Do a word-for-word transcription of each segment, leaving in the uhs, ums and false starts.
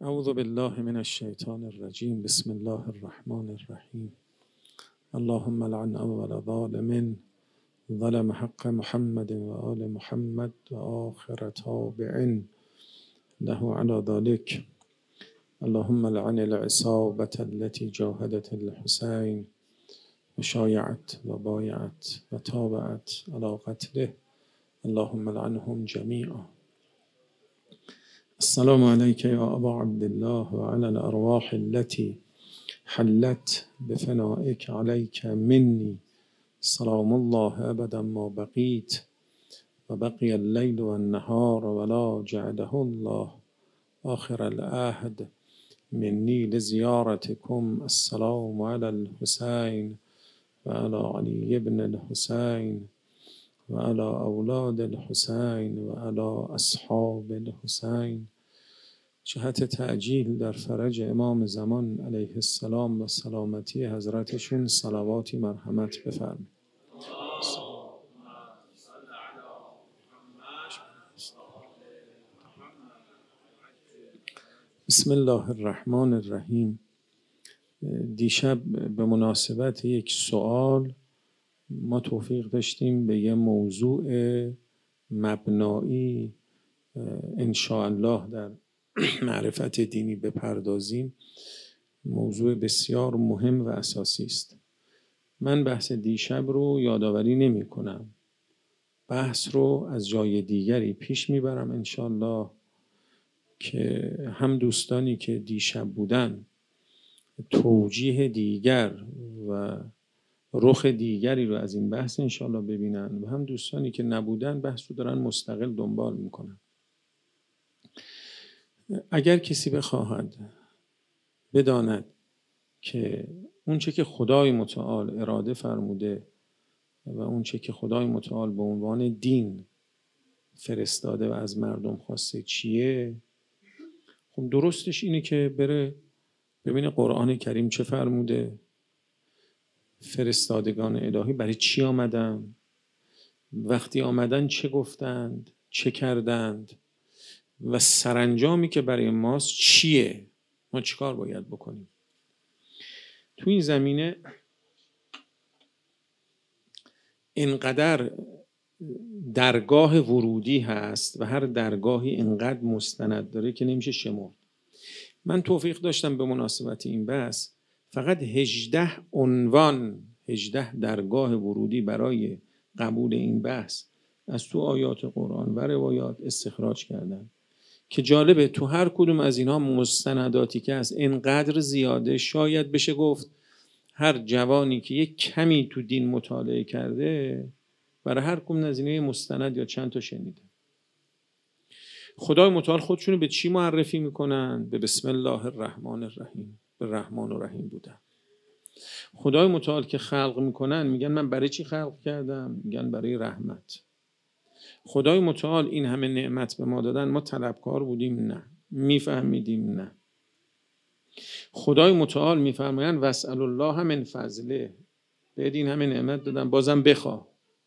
اعوذ بالله من الشیطان الرجیم. بسم الله الرحمن الرحیم. اللهم لعن اول ظالم ظلم حق محمد و آل محمد و آخر تابع له على ذلك. اللهم لعن العصابة التي جاهدت الحسين وشايعت وبايعت وتابعت على قتله. اللهم لعنهم جميعا. السلام عليك يا أبا عبد الله وعلى الأرواح التي حلت بفنائك عليك مني سلام الله أبدا ما بقيت وبقي الليل والنهار ولا جعله الله آخر العهد مني لزيارتكم. السلام على الحسين وعلى علي بن الحسين وعلى أولاد الحسين وعلى أصحاب الحسين. جهت تعجیل در فرج امام زمان علیه السلام و سلامتی حضرتشون صلواتی مرحمت بفرمایید. بسم الله الرحمن الرحیم. دیشب به مناسبت یک سوال ما توفیق داشتیم به یه موضوع مبنایی انشاءالله در معرفت دینی بپردازیم. موضوع بسیار مهم و اساسی است. من بحث دیشب رو یادآوری نمی کنم. بحث رو از جای دیگری پیش میبرم انشاءالله که هم دوستانی که دیشب بودن توجیه دیگر و رخ دیگری رو از این بحث انشاءالله ببینن و هم دوستانی که نبودن بحث رو دارن مستقل دنبال میکنن. اگر کسی بخواهد بداند که اون چه که خدای متعال اراده فرموده و اون چه که خدای متعال به عنوان دین فرستاده و از مردم خواسته چیه، خب درستش اینه که بره ببینه قرآن کریم چه فرموده، فرستادگان الهی برای چی آمدن، وقتی آمدن چه گفتند، چه کردند و سرانجامی که برای ماست چیه، ما چیکار باید بکنیم. تو این زمینه اینقدر درگاه ورودی هست و هر درگاهی اینقدر مستند داره که نمیشه شمرد. من توفیق داشتم به مناسبت این بحث فقط هجده عنوان، هجده درگاه ورودی برای قبول این بحث از تو آیات قرآن و روایات استخراج کردم که جالبه تو هر کدوم از اینها مستنداتی که هست اینقدر زیاده شاید بشه گفت هر جوانی که یک کمی تو دین مطالعه کرده برای هر کدوم از اینها مستند یا چند تا شنیده. خدای متعال خودشونو به چی معرفی میکنن؟ به بسم الله الرحمن الرحیم، به رحمان و رحیم بودن. خدای متعال که خلق میکنن میگن من برای چی خلق کردم؟ میگن برای رحمت. خدای متعال این همه نعمت به ما دادن، ما طلبکار بودیم؟ نه. میفهمیدیم؟ نه. خدای متعال میفرمایند واسأل الله من فضله، بهت این همه نعمت دادم بازم بخواه.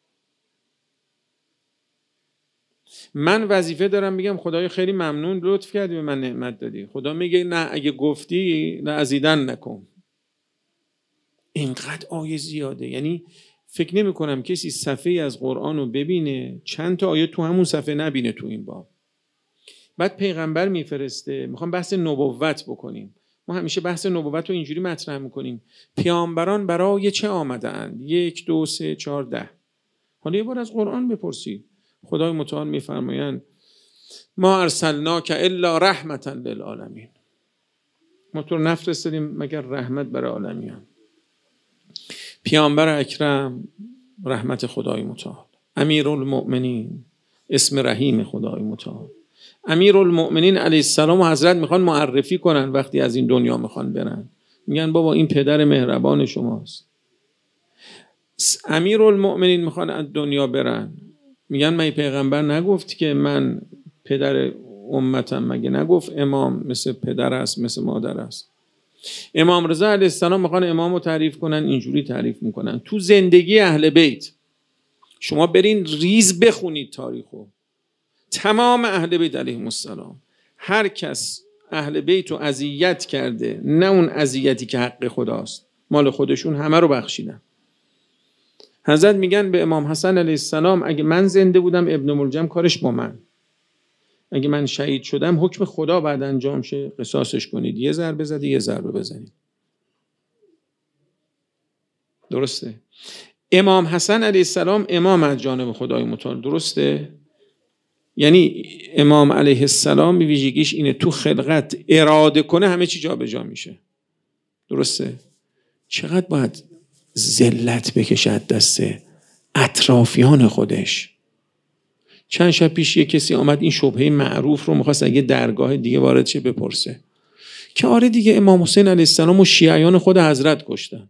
من وظیفه دارم میگم خدای خیلی ممنون لطف کردی به من نعمت دادی. خدا میگه نه، اگه گفتی نه ازیدن نکن. اینقدر آیه زیاده، یعنی فکر نمی کنم کسی صفحه از قرآن رو ببینه چند تا آیه تو همون صفحه نبینه تو این باب. بعد پیغمبر میفرسته، میخوام بحث نبوت بکنیم. ما همیشه بحث نبوت رو اینجوری مطرح میکنیم پیامبران برای چه آمده اند؟ یک دو سه چهار ده. حالا یه بار از قرآن بپرسید. خدای متعال میفرمایند ما ارسلناک الا رحمتا للعالمین، ما تو نفرستادیم مگر رحمت برای عالمیان. پیامبر اکرم رحمت خدای متعال، امیرالمؤمنین اسم رحیم خدای متعال. امیرالمؤمنین علیه السلام و حضرت میخوان معرفی کنن وقتی از این دنیا میخوان برن، میگن بابا این پدر مهربان شماست. امیرالمؤمنین میخوان از دنیا برن، میگن من پیغمبر نگفت که من پدر امتم؟ مگه نگفت امام مثل پدر است مثل مادر است؟ امام رضا علیه السلام میخوان امام رو تعریف کنن، اینجوری تعریف میکنن. تو زندگی اهل بیت شما برین ریز بخونید تاریخو، تمام اهل بیت علیهم السلام هر کس اهل بیت رو اذیت کرده، نه اون اذیتی که حق خداست، مال خودشون همه رو بخشیدن. حضرت میگن به امام حسن علیه السلام اگه من زنده بودم ابن ملجم کارش با من، اگه من شهید شدم حکم خدا بعد انجام شه، قصاصش کنید، یه ضربه زدی یه ضربه بزنید. درسته؟ امام حسن علیه السلام امام از جانب خدای متعال، درسته؟ یعنی امام علیه السلام ویژگیش اینه تو خلقت اراده کنه همه چی جا به جا میشه. درسته؟ چقدر باید ذلت بکشد دست اطرافیان خودش. چند شب پیش یه کسی آمد این شبهه معروف رو میخواست اگه درگاه دیگه وارد شه بپرسه که آره دیگه امام حسین علیه السلام و شیعیان خود حضرت کشتن.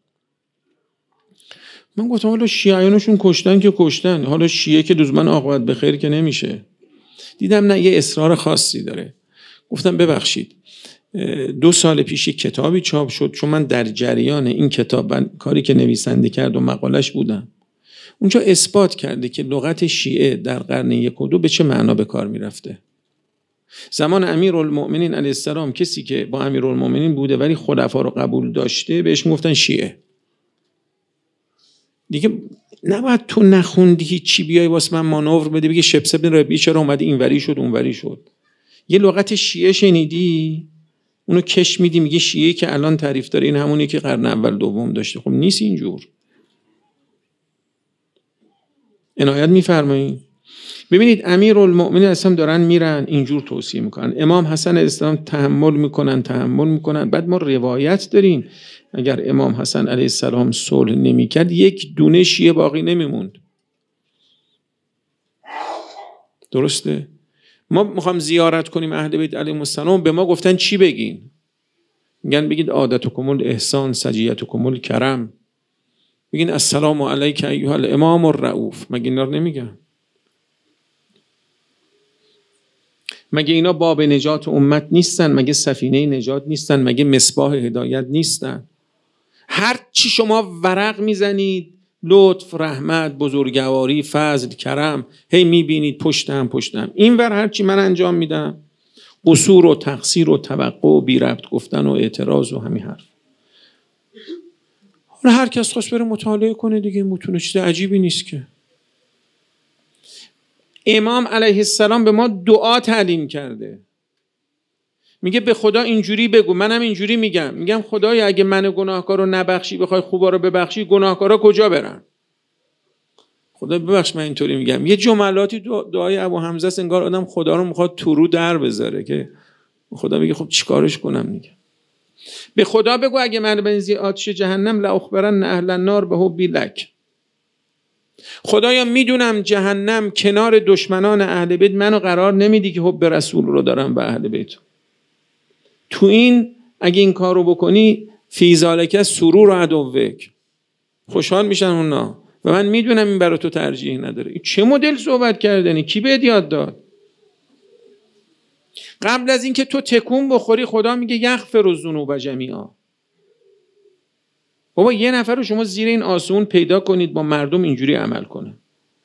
من گفتم حالا شیعیانشون کشتن که کشتن، حالا شیعه که لزوما عاقبت به خیر که نمیشه. دیدم نه یه اصرار خاصی داره. گفتم ببخشید دو سال پیش یک کتابی چاپ شد، چون من در جریان این کتاب کاری که نویسنده کرد و مقالش بودم، اونجا اثبات کرده که لغت شیعه در قرن یک و دو به چه معنا به کار میرفته. زمان امیرالمؤمنین علیه السلام کسی که با امیرالمؤمنین بوده ولی خلفا رو قبول داشته بهش گفتن شیعه. دیگه نباید تو نخوندی چی بیای واسه من مانور بده بگی شبس ابن ربیعی چرا اومده اینوری شد اونوری شد. یه لغت شیعه شنیدی اونو کش میدی میگه شیعه که الان تعریف داره این همونی که قرن اول دوم داشته. خب نیست اینجور. عنایت میفرمایید. ببینید امیرالمؤمنین اصلا دارن میرن اینجور توصیه میکنن، امام حسن علیه السلام تحمل میکنن تحمل میکنن. بعد ما روایت داریم اگر امام حسن علیه السلام صلح نمیکرد یک دونه شیعه باقی نمیموند. درسته؟ ما میخوام زیارت کنیم اهل بیت علیهم السلام، به ما گفتن چی بگین؟ میگن بگید عادتکم الاحسان سجیتکم الکرم، بگین السلام علیک ایها الامام الرؤوف. مگه اینا رو نمیگن؟ مگه اینا باب نجات امت نیستن؟ مگه سفینه نجات نیستن؟ مگه مصباح هدایت نیستن؟ هر چی شما ورق میزنید لطف، رحمت، بزرگواری، فضل، کرم، هی میبینید پشتم پشتم. این ور هر چی من انجام میدم قصور و تقصیر و توقع و بی ربط گفتن و اعتراض و همین حرف. حالا هر کس خواست بره مطالعه کنه دیگه، متون چیز عجیبی نیست که. امام علیه السلام به ما دعا تعلیم کرده، میگه به خدا اینجوری بگو، منم اینجوری میگم، میگم خدایا اگه من گناهکار رو نبخشی بخوای خوبا رو ببخشی گناهکارا کجا برن؟ خدا ببخش من اینطوری میگم. یه جملاتی دعای ابو حمزه است انگار آدم خدا رو میخواد تو رو در بذاره که خدا میگه خب چیکارش کنم. میگه به خدا بگو اگه من بنزی آتش جهنم لاخبرن اهل النار به حبی لک. خدایا میدونم جهنم کنار دشمنان اهل بیت منو قرار نمیدی که حب رسول رو دارم به اهل بیت. تو این اگه این کار رو بکنی فی ذالک سرور عدوک، خوشحال میشن اونا و من میدونم این برای تو ترجیح نداره. چه مدل صحبت کردنی؟ کی بهت یاد داد؟ قبل از اینکه تو تکون بخوری خدا میگه یغفر الذنوب جمیعا. بابا یه نفر رو شما زیر این آسمون پیدا کنید با مردم اینجوری عمل کنه،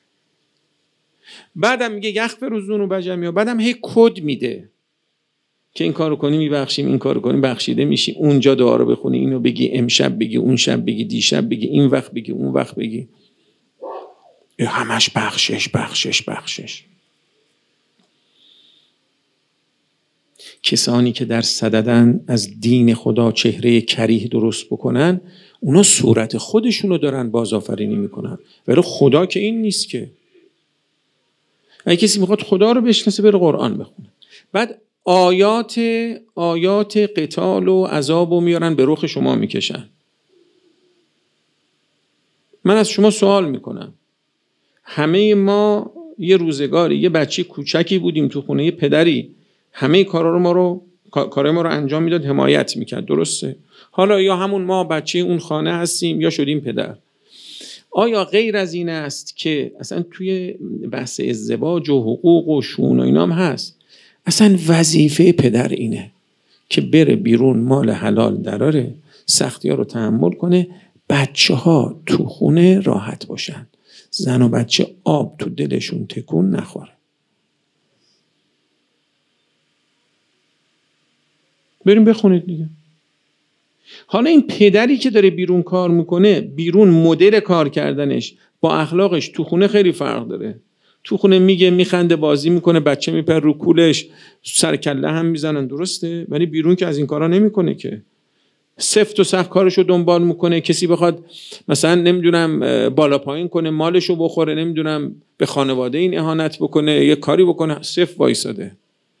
بعدم میگه یغفر الذنوب جمیعا، بعدم هی کد میده که این کارو کنی میبخشیم، این کارو کنی بخشیده میشی، اونجا دعا رو بخونی، اینو بگی، امشب بگی، اون شب بگی، دیشب بگی، این وقت بگی، اون وقت بگی. همش بخشش بخشش بخشش. کسانی که در صددن از دین خدا چهره کریه درست بکنن اونا صورت خودشونو دارن بازآفرینی میکنن، ولی خدا که این نیست که. اگه کسی میخواد خدا رو بشناسه بره قرآن بخونه. بعد آیات آیات قتال و عذاب رو میارن به رخ شما میکشن. من از شما سوال میکنم، همه ما یه روزگاری یه بچه کوچکی بودیم تو خونه یه پدری همه کارا رو ما رو کارای ما رو انجام میداد، حمایت میکرد، درسته؟ حالا یا همون ما بچه اون خانه هستیم یا شدیم پدر. آیا غیر از این است که اصلا توی بحث ازدواج و حقوق و شؤون و اینام هست، اصلا وظیفه پدر اینه که بره بیرون مال حلال دراره، سختی ها رو تحمل کنه، بچه ها تو خونه راحت باشن، زن و بچه آب تو دلشون تکون نخوره. بریم بخونید دیگه. حالا این پدری که داره بیرون کار میکنه، بیرون مدل کار کردنش با اخلاقش تو خونه خیلی فرق داره. تو خونه میگه، میخنده، بازی میکنه، بچه میپره رو کولش، سر کله هم میزنن، درسته؟ ولی بیرون که از این کارا نمیکنه که. سفت و سخت کارشو دنبال میکنه. کسی بخواد مثلا نمیدونم بالا پایین کنه، مالشو بخوره، نمیدونم به خانواده این اهانت بکنه، یه کاری بکنه، سفت وایساده.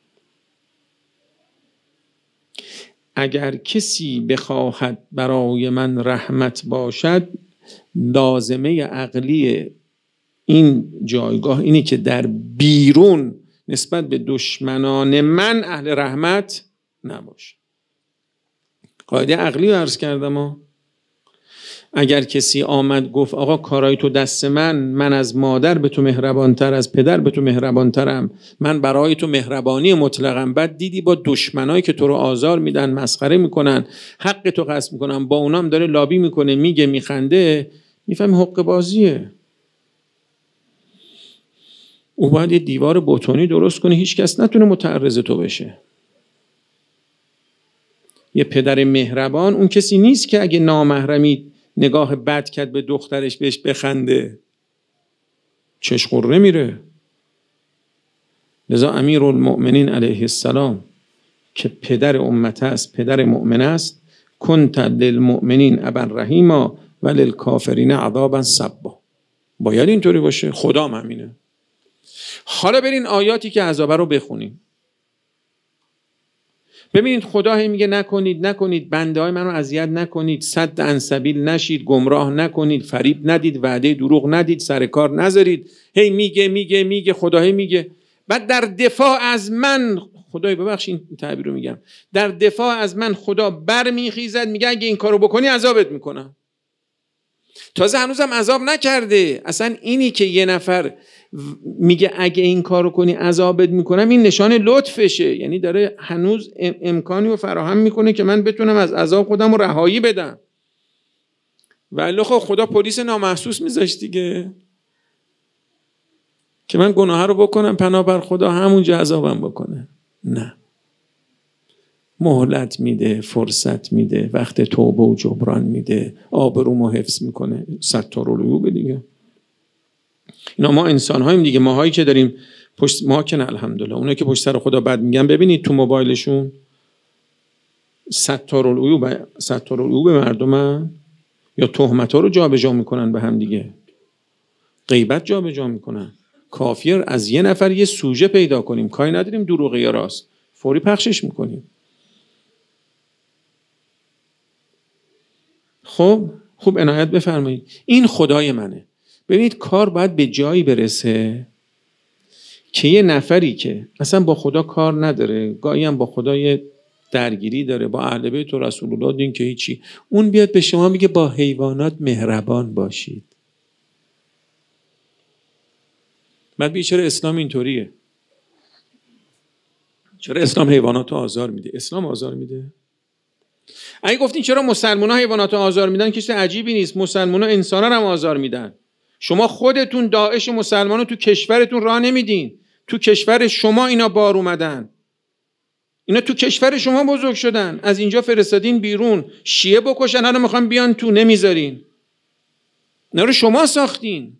اگر کسی بخواهد برای من رحمت باشد، لازمه عقلی این جایگاه اینی که در بیرون نسبت به دشمنان من اهل رحمت نباشه. قاعده عقلی رو عرض کردم ها. اگر کسی آمد گفت آقا کارای تو دست من، من از مادر به تو مهربانتر، از پدر به تو مهربانترم، من برای تو مهربانی مطلقم، بعد دیدی با دشمنایی که تو رو آزار میدن، مسخره میکنن، حق تو غصب میکنن، با اونام داره لابی میکنه، میگه، میخنده، میفهمی حق بازیه. او باید یه دیوار بتونی درست کنه، هیچ کس نتونه متعرض تو بشه. یه پدر مهربان اون کسی نیست که اگه نامحرمی نگاه بد کرد به دخترش بهش بخنده، چش قره میره. لذا امیرالمؤمنین علیه السلام که پدر امت است، پدر مؤمن است، کنت للمؤمنین ابا رحیما و للکافرین عذابا صبا. باید اینطوری باشه، خدام همینه. حالا برین آیاتی که عذابه رو بخونیم. ببینید خدا هی میگه نکنید نکنید، بنده های منو اذیت نکنید، صد عن سبیل نشید، گمراه نکنید، فریب ندید، وعده دروغ ندید، سر کار نذارید. هی میگه میگه میگه خدا هی میگه. بعد در دفاع از من، خدای ببخشید این تعبیر رو میگم، در دفاع از من خدا برمیخیزد میگه اگه این کارو بکنی عذابت میکنم. تازه هنوزم عذاب نکرده. اصلا اینی که یه نفر میگه اگه این کارو کنی عذابت میکنم، این نشان لطفشه. یعنی داره هنوز امکانی رو فراهم میکنه که من بتونم از عذاب خودم رو رهایی بدم. ولی خب خدا پلیس نامحسوس میذاشت دیگه، که من گناه رو بکنم پناه بر خدا همونجا عذابم بکنه. نه، مهلت میده، فرصت میده، وقت توبه و جبران میده، آبرومو حفظ میکنه. ستارالعیوب دیگه. اینا ما انسان هاییم دیگه، ماهایی که داریم پشت ما که نه الحمدلله، اونایی که پشت سر خدا بد میگن ببینید تو موبایلشون ستارالعیوب ستارالعیوب مردمن، یا تهمت ها رو جابجا میکنن به هم دیگه، غیبت جابجا میکنن. کافیه از یه نفر یه سوژه پیدا کنیم، کاری نداریم دروغه یا راست، فوری پخشش میکنیم. خب خوب عنایت بفرمایید. این خدای منه. ببینید کار باید به جایی برسه که یه نفری که اصلا با خدا کار نداره، گاهی هم با خدا یه درگیری داره، با اهل بیت و رسول الله دین که هیچی، اون بیاد به شما میگه با حیوانات مهربان باشید. بعد بگی چرا اسلام اینطوریه؟ چرا اسلام حیوانات رو آزار میده؟ اسلام آزار میده؟ اگه گفتین چرا مسلمان ها حیوانات رو آزار میدن، که چیز عجیبی نیست. مسلمان ها انسان ها هم آزار میدن. شما خودتون داعش مسلمان رو تو کشورتون راه نمیدین. تو کشور شما اینا بار اومدن، اینا تو کشور شما بزرگ شدن، از اینجا فرستادین بیرون شیعه بکشن، حالا میخوان بیان تو، نمیذارین. اینا رو شما ساختین.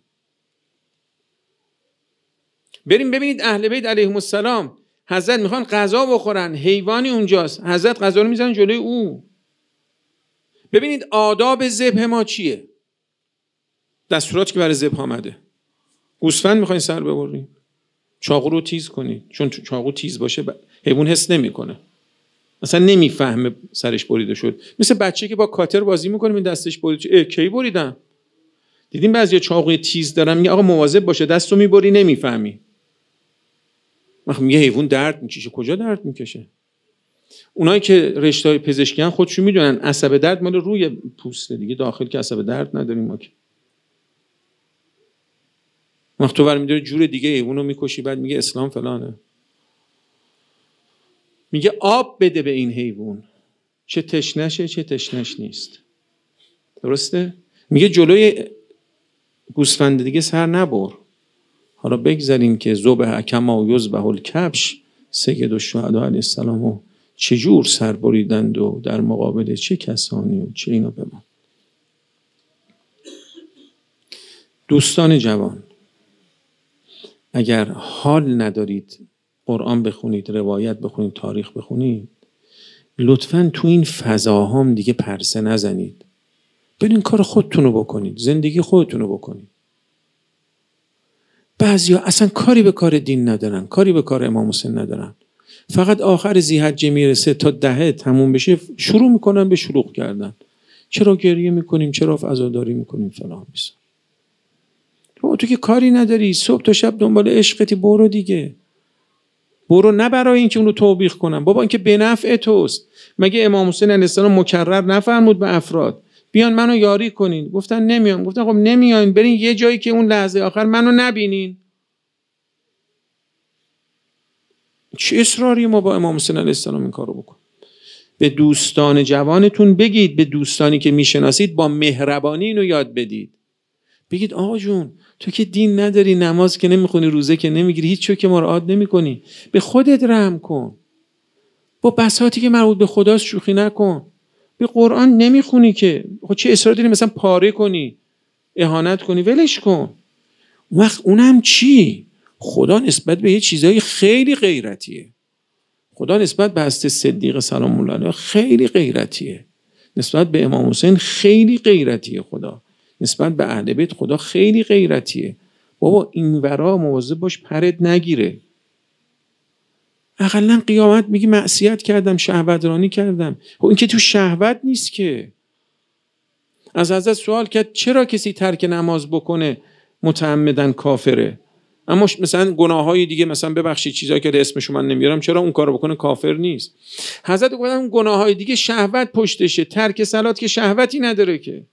بریم ببینید اهل بیت علیهم السلام، حضرت میخوان غذا بخورن، حیوانی اونجاست، حضرت غذا رو میزنن جلوی او. ببینید آداب ذبح ما چیه؟ دستوراتی که برای ذبح آمده. گوسفند میخواین سر ببرین، چاقو رو تیز کنید، چون چاقو تیز باشه حیوان حس نمیکنه، اصلا نمیفهمه سرش بریده شد. مثل بچه که با کاتر بازی میکنه این دستش بریده شد، کی بریدم؟ دیدیم بعضیا چاقوی تیز دارن، میگه آقا مواظب باشه دستو میبری، نمیفهمی. میگه حیوان درد میکشه. کجا درد میکشه؟ اونایی که رشته‌های پزشکی ان خودشون میدونن عصب درد مال روی پوسته دیگه، داخل که عصب درد نداریم ما که. وقت تو برمی‌داری جور دیگه حیوانو میکشی، بعد میگه اسلام فلانه. میگه آب بده به این حیوان، چه تشنشه چه تشنش نیست. درسته؟ میگه جلوی گوسفند دیگه سر نبر. حالا بگذاریم که ذبح کما یذبح الکبش، سید الشهدا علیه السلام چجور سر بریدند و در مقابل چه کسانی و چه اینا به ما. دوستان جوان، اگر حال ندارید قرآن بخونید، روایت بخونید، تاریخ بخونید، لطفاً تو این فضاهام دیگه پرسه نزنید. برین کار خودتونو بکنید، زندگی خودتونو بکنید. بعضیا اصلا کاری به کار دین ندارن، کاری به کار امام حسین ندارن، فقط آخر ذی‌حجه میرسه تا دهه تموم بشه شروع میکنن به شلوغ کردن. چرا گریه میکنیم، چرا عزاداری میکنیم فلان بیسا. تو تو که کاری نداری، صبح تا شب دنبال عشقتی، برو دیگه. برو، نه برای اینکه اونو توبیخ کنم، بابا اینکه به نفع توست. مگه امام حسین علیه السلام مکرر نفرمود به افراد بیان منو یاری کنین؟ گفتن نمیان. گفتن خب نمیاین، برین یه جایی که اون لحظه آخر منو نبینین. چه اصراری ما با امام حسین علیه السلام این کارو بکن؟ به دوستان جوانتون بگید، به دوستانی که میشناسید با مهربانی اینو یاد بدید. بگید آقا جون تو که دین نداری، نماز که نمیخونی، روزه که نمیگیری، هیچ چیزی که مراعات نمیکنی، به خودت رحم کن. با بساطی که مربوط به خداست شوخی نکن. به قرآن نمیخونی که خب چه اصرار داری مثلا پاره کنی، اهانت کنی؟ ولش کن. وقت اونم چی؟ خدا نسبت به یه چیزای خیلی غیرتیه. خدا نسبت به حضرت صدیق سلام الله علیه خیلی غیرتیه. نسبت به امام حسین خیلی غیرتیه. خدا نسبت به اهل بیت خدا خیلی غیرتیه. بابا این ورا مواظب باش پرت نگیره. اقلا قیامت میگی معصیت کردم، شهوت رانی کردم. خب این که تو شهوت نیست که. از حضرت سوال کرد چرا کسی ترک نماز بکنه متعمدن کافره، اما مثلا گناههای دیگه مثلا ببخشید چیزایی که اسمشو من نمیارم، چرا اون کارو بکنه کافر نیست؟ حضرت گفتن اون گناههای دیگه شهوت پشتشه، ترک صلات که شهوتی نداره که.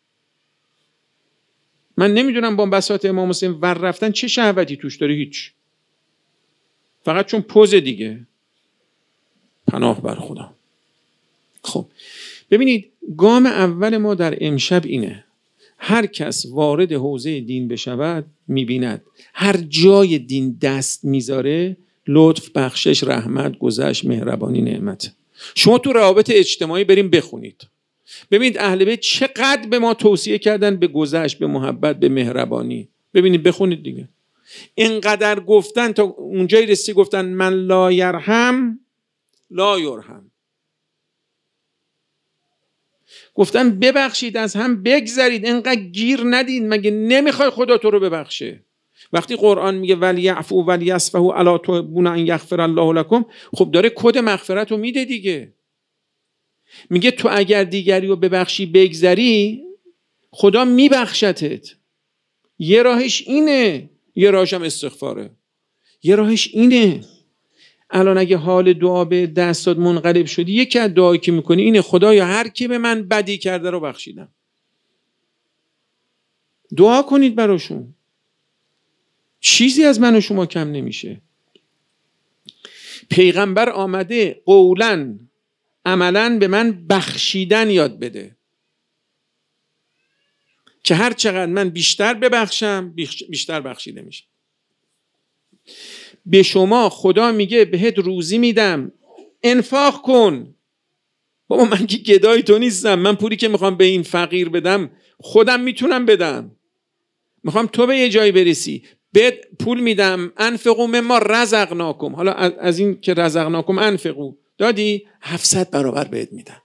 من نمیدونم با بساط امام حسین ور رفتن چه شهوتی توش داره، هیچ، فقط چون پوز دیگه. پناه بر خدا. خب ببینید گام اول ما در امشب اینه: هر کس وارد حوزه دین بشود میبیند هر جای دین دست میذاره لطف، بخشش، رحمت، گذشت، مهربانی، نعمت. شما تو روابط اجتماعی بریم بخونید، ببینید اهل بیت چقدر به ما توصیه کردن به گذشت، به محبت، به مهربانی. ببینید بخونید دیگه. اینقدر گفتن تا اونجایی رسی گفتن من لا یرحم لا یرحم. گفتن ببخشید، از هم بگذرید، اینقدر گیر ندید. مگه نمیخوای خدا تو رو ببخشه؟ وقتی قرآن میگه ولیعفو ولیصفحوا الا تحبون ان یغفر الله لکم، خب داره کد مغفرت رو میده دیگه. میگه تو اگر دیگری رو ببخشی بگذری خدا میبخشتت. یه راهش اینه، یه راهش هم استغفاره. یه راهش اینه. الان اگه حال دعا به دستات منقلب شدی، یکی از دعایی که میکنی اینه خدایا هر کی به من بدی کرده رو بخشیدم. دعا کنید براشون، چیزی از من و شما کم نمیشه. پیغمبر آمده قولاً عملاً به من بخشیدن یاد بده که هر چقدر من بیشتر ببخشم بیشتر بخشیده میشه. به شما خدا میگه بهت روزی میدم انفاق کن. بابا من که گدای تو نیستم، من پولی که میخوام به این فقیر بدم خودم میتونم بدم. میخوام تو به یه جایی برسی، بهت پول میدم. انفقوا مما رزقناکم. حالا از این که رزقناکم انفقوا دادی، هفتصد برابر بهت میدم.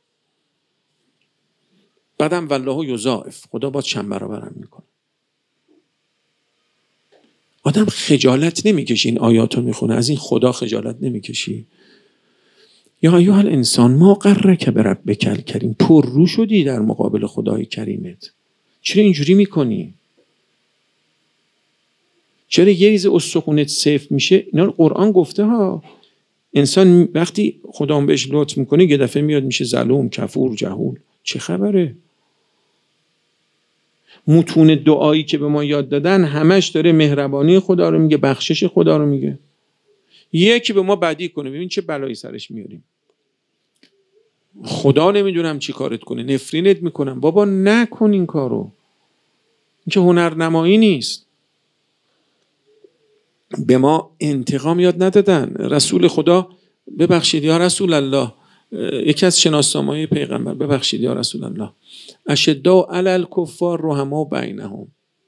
بعدم والله یضاعف، خدا با چند برابرم میکنه. آدم خجالت نمیکشی این آیاتو میخونه، از این خدا خجالت نمیکشی؟ یا ایها الانسان ما غرک بربک الکریم، پر رو شدی در مقابل خدای کریمت، چرا اینجوری میکنی؟ چرا یه ریز استخونت سفت میشه؟ اینا قرآن گفته ها. انسان وقتی خدا بهش لطف میکنه یه دفعه میاد میشه ظلوم، کفور، جهول. چه خبره؟ متون دعایی که به ما یاد دادن همش داره مهربانی خدا رو میگه، بخشش خدا رو میگه. یکی به ما بدی کنه ببین چه بلایی سرش میاریم. خدا نمیدونم چی کارت کنه، نفرینت میکنم. بابا نکن این کارو، این که هنرنمایی نیست. به ما انتقام یاد ندادن. رسول خدا ببخشید یا رسول الله، یکی از شناسنامه‌های پیغمبر، ببخشید یا رسول الله، اشداء علی الکفار رحماء بینهم.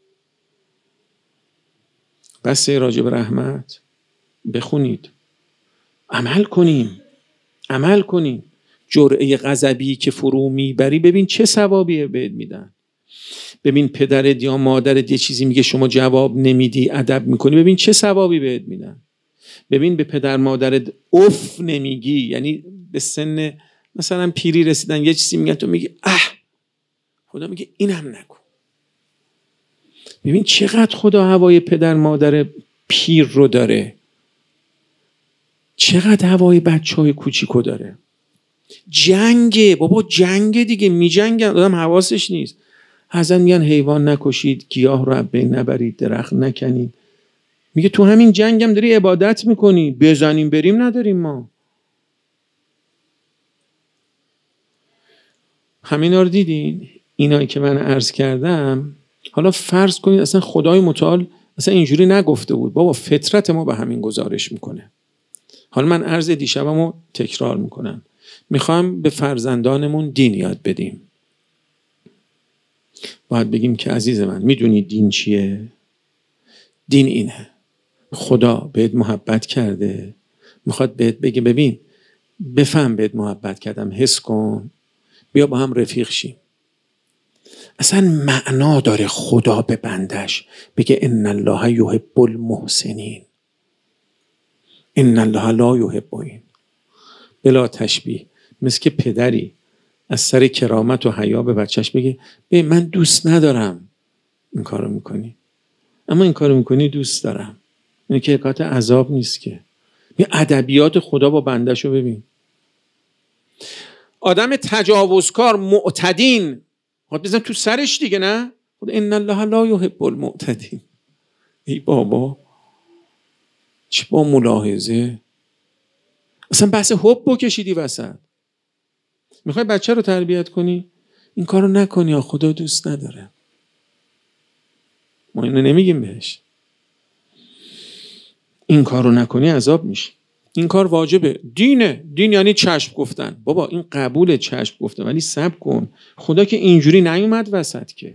بس راجع به رحمت بخونید، عمل کنیم، عمل کنیم. جرعه غضبی که فرو میبری ببین چه ثوابی بهت میدن. ببین پدرت یا مادرت یه چیزی میگه شما جواب نمیدی، ادب میکنی، ببین چه ثوابی بهت میدن. ببین به پدر مادرت اف نمیگی، یعنی به سن مثلا پیری رسیدن یه چیزی میگن تو میگی اه، خدا میگه اینم نکن. ببین چقدر خدا هوای پدر مادر پیر رو داره، چقدر هوای بچه های کوچیکو داره. جنگه بابا، جنگه دیگه، میجنگن، آدم حواسش نیست. حزن میگن حیوان نکشید، گیاه رو بین نبرید، درخت نکنید. میگه تو همین جنگ هم داری عبادت میکنی، بزنیم بریم نداریم ما. همینا رو دیدین؟ اینایی که من عرض کردم، حالا فرض کنید اصلا خدای متعال اصلا اینجوری نگفته بود، بابا فطرت ما به همین گزارش میکنه. حالا من عرض دیشبمو تکرار میکنم. میخوایم به فرزندانمون دین یاد بدیم. باید بگیم که عزیز من میدونی دین چیه؟ دین اینه، خدا بهت محبت کرده، میخواد بهت بگه ببین بفهم بهت محبت کردم، حس کن، بیا با هم رفیق شیم. اصلا معنا داره خدا به بندش بگه ان الله یحب المحسنین، ان الله لا یحب این. بلا تشبیه، مثل که پدری از سر کرامت و حیا به بچهش بگه ببین من دوست ندارم این کارو میکنی، اما این کارو میکنی دوست دارم. این که حکایت عذاب نیست که. این ادبیات خدا با بندهشو ببین. آدم تجاوزکار، معتدین، خود بزن تو سرش دیگه، نه؟ خود ان الله لا یحب المعتدین. ای بابا چه با ملاحظه، اصلا بحث حب بکشیدی وسط. میخوای بچه رو تربیت کنی، این کارو نکنی، یا خدا دوست نداره. ما اینو نمیگیم بهش، این کارو نکنی عذاب میشه. این کار واجبه، دینه. دین یعنی چشم گفتن. بابا این قبول چشم گفتن، ولی صبر کن، خدا که اینجوری نیومد وسط که.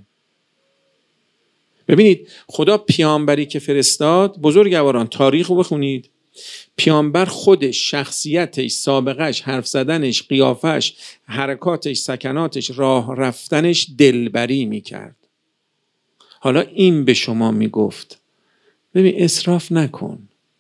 ببینید خدا پیامبری که فرستاد، بزرگواران تاریخ رو بخونید، پیامبر خودش، شخصیتش، سابقش، حرف زدنش، قیافش، حرکاتش، سکناتش، راه رفتنش دلبری میکرد. حالا این به شما میگفت ببین اسراف نکن.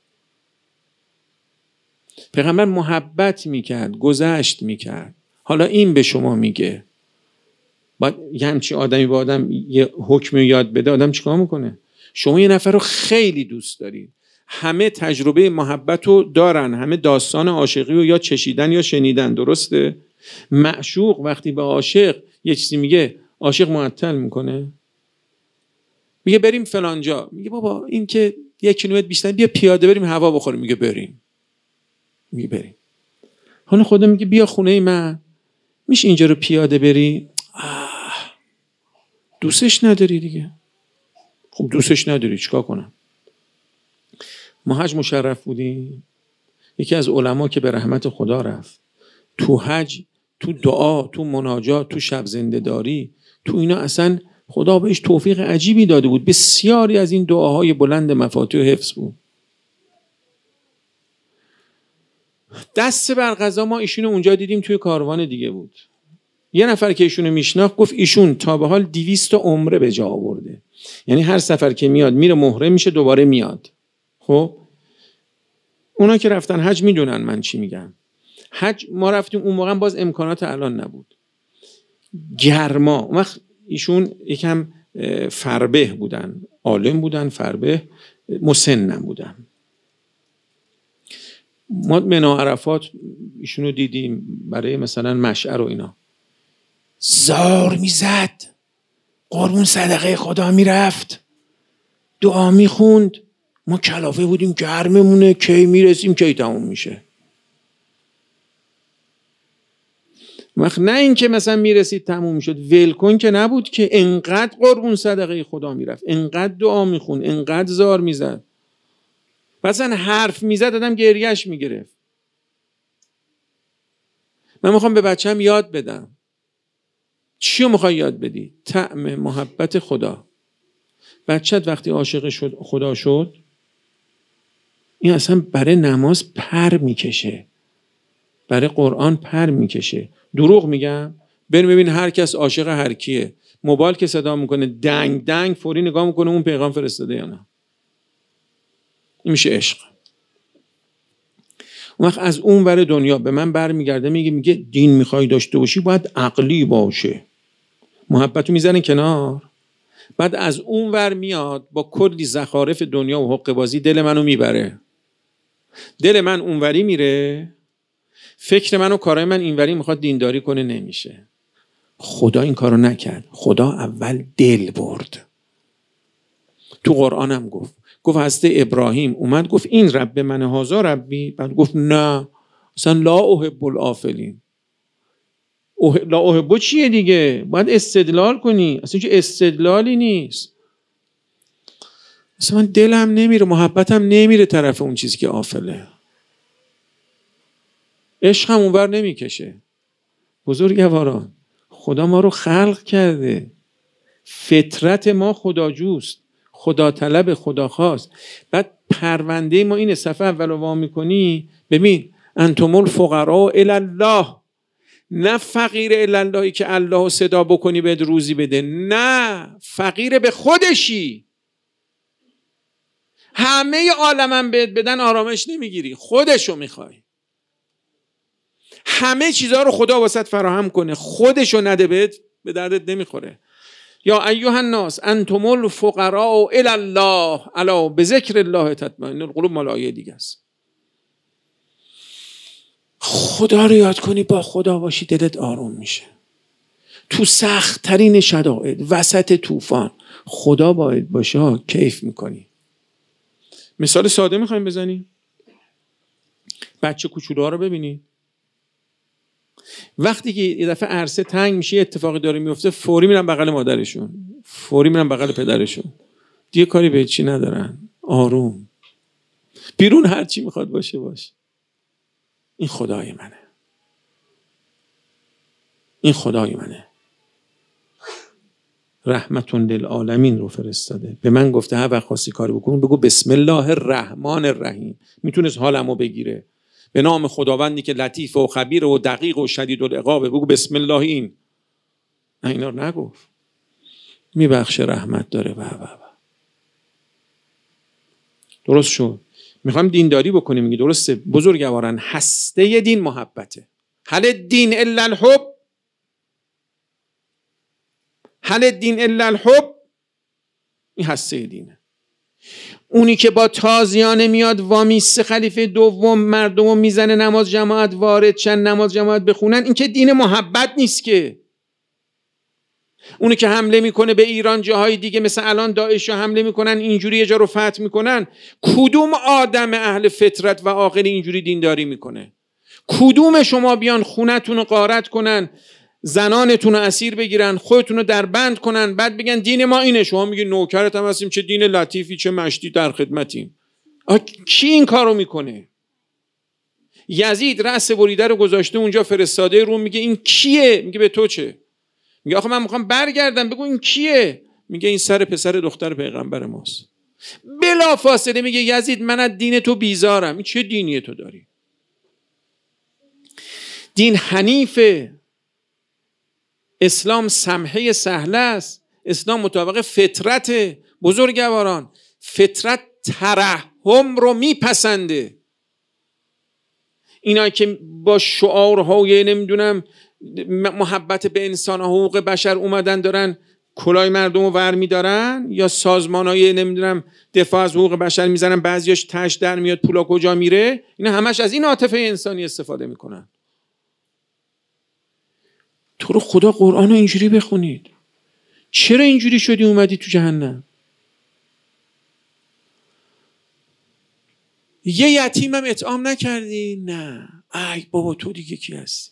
پیغمبر محبت میکرد، گذشت میکرد. حالا این به شما میگه باید یه همچی آدمی با آدم یه حکمی یاد بده، آدم چیکار میکنه؟ شما یه نفر رو خیلی دوست دارید، همه تجربه محبت رو دارن، همه داستان عاشقی رو یا چشیدن یا شنیدن، درسته؟ معشوق وقتی به عاشق یه چیزی میگه، عاشق معطل میکنه، میگه بریم فلانجا، میگه بابا این که یک کیلومتر بیشتر، بیا پیاده بریم هوا بخوریم، میگه بریم، میگه بریم. حالا خدا میگه بیا خونه من، میشه اینجا رو پیاده بری؟ آه. دوستش نداری دیگه. خب دوستش نداری چیکار کنم؟ ما حج مشرف بودیم، یکی از علما که به رحمت خدا رفت، تو حج، تو دعا، تو مناجات، تو شب زنده داری، تو اینا اصلا خدا بهش توفیق عجیبی داده بود. بسیاری از این دعاهای بلند مفاتیح و حفظ بود. دست بر قضا ما ایشونو اونجا دیدیم، توی کاروان دیگه بود. یه نفر که ایشونو میشناخت گفت ایشون تا به حال دویست عمره به جا آورده، یعنی هر سفر که میاد میره محرم میشه، دوباره میاد. خب اونا که رفتن حج میدونن من چی میگم. حج ما رفتیم اون موقع باز امکانات الان نبود، گرما. اون وقت ایشون یکم فربه بودن، عالم بودن، فربه، مسنم بودن. ما منا عرفات ایشونو دیدیم برای مثلا مشعر و اینا، زار میزد، قربون صدقه خدا میرفت، دعا میخوند. ما کلافه بودیم گرممونه، کی میرسیم کی تموم میشه. وقت نه این که مثلا میرسید تموم شد، ولکن که نبود که، انقدر قربون صدقه خدا میرفت، انقدر دعا میخوند، انقدر زار میزد، مثلا حرف میزد آدم گریهش میگرفت. من میخوام به بچه‌م یاد بدم. چی رو میخوای یاد بدی؟ طعم محبت خدا. بچه‌ت وقتی عاشق شد خدا شد، این اصلا برای نماز پر میکشه، برای قرآن پر میکشه. دروغ میگم؟ بریم ببین هر کس عاشق هر کیه، موبایل که صدا میکنه دنگ دنگ فوری نگاه میکنه اون پیغام فرستاده یا نه. این میشه عشق. اون وقت از اون ور دنیا به من برمیگرده میگه میگه دین میخوای داشته باشی باید عقلی باشه. محبتو میزنه کنار، بعد از اون ور میاد با کلی زخارف دنیا و حقه بازی دل منو میبره. دل من اونوری میره، فکر من و کارهای من اینوری میخواد دینداری کنه، نمیشه. خدا این کارو نکرد. خدا اول دل برد. تو قرآن هم گفت گفت حضرت ابراهیم اومد گفت این رب من هذا ربی، بعد گفت نه اصلا لا احب الافلین. اوه... لا احب چیه دیگه؟ باید استدلال کنی، اصلا چه استدلالی نیست. اصلا من دلم نمیره، محبتم نمیره طرف اون چیزی که آفله. عشقم اونور نمیکشه. بزرگواران، خدا ما رو خلق کرده، فطرت ما خداجوست، خدا طلب، خدا خواست. بعد پرونده ما اینه، صفحه اول رو وا میکنی ببین انتم الفقراء الی الله، نه فقیر الی اللهی که الله رو صدا بکنی بهت روزی بده، نه فقیر به خودشی. همه عالمم بهت بدن آرامش نمیگیری، خودشو میخوای. همه چیزها رو خدا واسط فراهم کنه، خودشو نده بهت، به دردت نمیخوره. یا ایها الناس انتم الفقراء الی الله الا بذکر الله تطمئن القلوب، مال آیه دیگه است. خدا رو یاد کنی، با خدا باشی، دلت آروم میشه. تو سخت ترین شرایط، وسط طوفان، خدا باید باشه ها، کیف میکنی. مثال ساده میخوایم بزنیم. بچه کوچولوها رو ببینید، وقتی که یه دفعه عرصه تنگ میشه، اتفاقی داره میفته، فوری میرن بغل مادرشون، فوری میرن بغل پدرشون، دیگه کاری به چی ندارن، آروم. بیرون هر چی میخواد باشه باشه. این خدای منه، این خدای منه. رحمتون للعالمین رو فرستاده، به من گفته هر وقت خواستی کاری بکن بگو بسم الله الرحمن الرحیم. میتونست حالمو بگیره، به نام خداوندی که لطیف و خبیر و دقیق و شدید العقاب، بگو بسم الله. این نه، اینا رو نگفت. میبخشه، رحمت داره و و و درست شد. میخوام دینداری بکنیم، میگه درسته بزرگواران، هسته دین محبته. هل الدین الا الحب، هل الدین الا الحب، این هسته دینه. اونی که با تازیانه میاد وامیسته خلیفه دوم مردم میزنه نماز جماعت وارد چند نماز جماعت بخونن، این که دین محبت نیست که. اونی که حمله میکنه به ایران، جاهای دیگه مثل الان داعش حمله میکنن، اینجوری یه جا رو فتح میکنن، کدوم آدم اهل فطرت و عاقل اینجوری دینداری میکنه؟ کدوم شما بیان خونتون رو غارت کنن، زنانتون رو اسیر بگیرن، خودتون رو در بند کنن، بعد بگن دین ما اینه، شما میگی نوکرت هم هستیم، چه دین لطیفی، چه مشتی در خدمتیم. کی این کارو میکنه؟ یزید رأس بریده رو گذاشته اونجا، فرستاده روم، میگه این کیه؟ میگه به تو چه؟ میگه آخه من میخوام برگردم، بگو این کیه؟ میگه این سر پسر دختر پیغمبر ماست. بلا فاصله میگه یزید من از دین تو بیزارم. این چه دینی تو داری؟ دین حنیفه، اسلام سمحه سهله است، اسلام مطابق فطرت. بزرگواران، فطرت ترحم رو میپسنده. اینا که با شعارهای نمیدونم محبت به انسان، حقوق بشر اومدن دارن کلاه مردم رو ور میدارن، یا سازمانهای نمیدونم دفاع از حقوق بشر میزنن، بعضیاش تش در میاد پولا کجا میره، اینا همش از این عاطفه انسانی استفاده میکنن. تو رو خدا قرآن رو اینجوری بخونید. چرا اینجوری شدی اومدی تو جهنم؟ یه یتیمم اطعام نکردی؟ نه. ای بابا تو دیگه کی هستی؟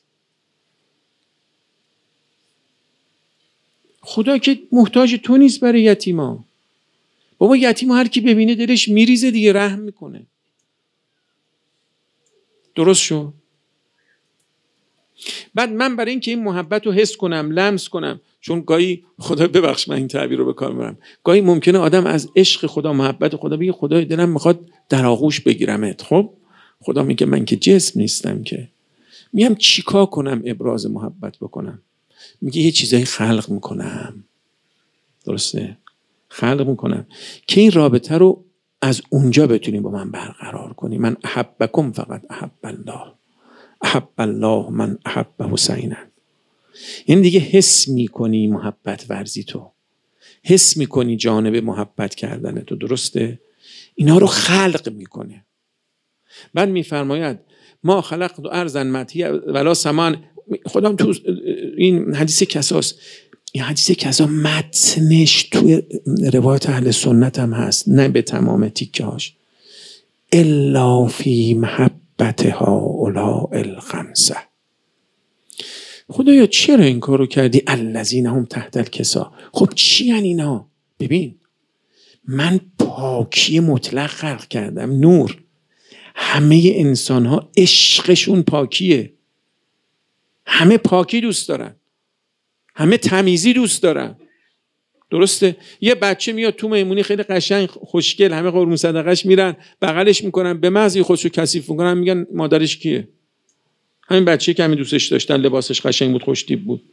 خدا که محتاج تو نیست برای یتیما. بابا یتیما هر کی ببینه دلش میریزه دیگه، رحم میکنه. درست شو؟ بعد من برای اینکه این محبت رو حس کنم، لمس کنم، چون گاهی خدا ببخش من این تعبیر رو به کار میبرم، گاهی ممکنه آدم از عشق خدا، محبت خدا بگه خدای دلم میخواد در آغوش بگیرمت. خب خدا میگه من که جسم نیستم که. میگم چیکار کنم ابراز محبت بکنم؟ میگه یه چیزایی خلق میکنم. درسته؟ خلق میکنم که این رابطه رو از اونجا بتونی با من برقرار کنی. من احبکم فقط احب الله، احب الله من احب حسینا. این دیگه حس میکنی محبت ورزی تو، حس میکنی جانب محبت کردن تو. درسته؟ اینا رو خلق میکنه. بعد میفرماید ما خلقت ارضا مطیع ولا سمان. خودم تو این حدیث کساست، این حدیث کسا متنش توی روایت اهل سنت هم هست، نه به تمام تیکه هاش، الا فی محبتها اولاء الخمسه. خدایا چرا این کارو کردی؟ الذین هم تحت الکسا. خب چی ان اینا؟ ببین من پاکی مطلق خلق کردم، نور. همه انسان ها عشقشون پاکیه، همه پاکی دوست دارن، همه تمیزی دوست دارن. درسته؟ یه بچه میاد تو مهمونی خیلی قشنگ خوشگل، همه قربون صدقش میرن بغلش میکنن، به محض خودشو کثیف میکنن، میگن مادرش کیه؟ همین بچه که همین دوستش داشتن، لباسش قشنگ بود، خوشتیپ بود.